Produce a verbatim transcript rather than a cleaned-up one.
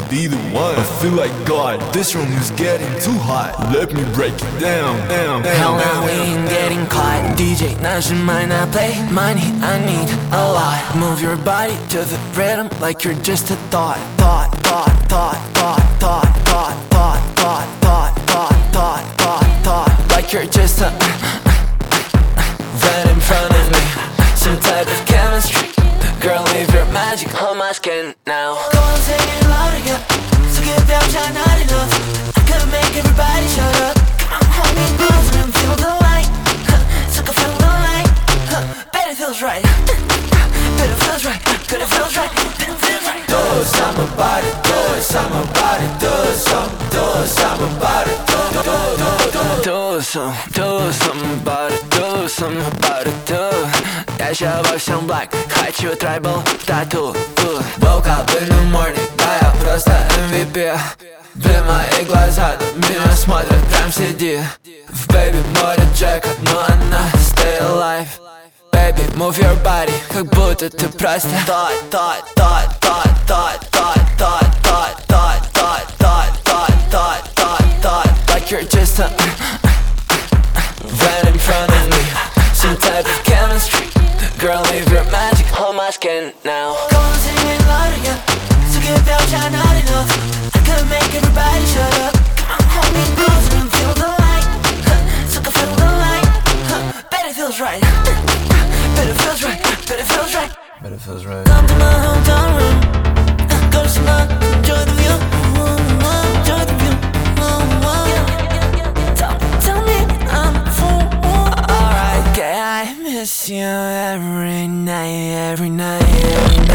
be the one. I feel like God, this room is getting too hot. Let me break it down, down, down. Hell now we ain't getting caught. D J, now she might not play. Money, I need a lot. Move your body to the rhythm like you're just a thought. Thought, thought, thought, thought, thought, thought, thought, thought, thought, thought, thought, thought, thought. Like you're just a right in front of me. Some type of chemistry. Girl, leave your magic on my skin now. Go on, say it louder, yeah. So get down, try not enough. I could make everybody shut up. Come on, hold me close and feel the light. So go feel the light. Bet it feels right. Bet it feels right. Good, it feels right. Bet it feels right. Do something about it. Do something about it. Do something. Do something about it. Do, do, do, do. Do some, do something about it. Do something about it. Do. Я ща во всем black. Хочу tribal tattoo. Woke up in the morning, да я просто эм ви пи. Блин, мои глаза на меня смотрят, прям сиди. В baby море Джека, но она stay alive. Baby, move your body, как будто ты просто Thought, thought, thought, thought, thought, thought, thought, thought, thought, thought, thought, thought, thought, thought, thought. Like you're just a right in front of me. Some type of chemistry. Girl, leave your magic on my skin now. Go on, sing it louder, yeah. So get down, try not enough. I could make everybody shut up. Come on, hold me close and feel the light. So go feel the light. Bet it feels right. Bet it feels right. Bet it feels right. But it feels right. Come to my hometown room. Go to Simone, enjoy the view. Enjoy the view. Tell, tell me I'm a fool. Alright, okay, I miss you every night, every night, every night.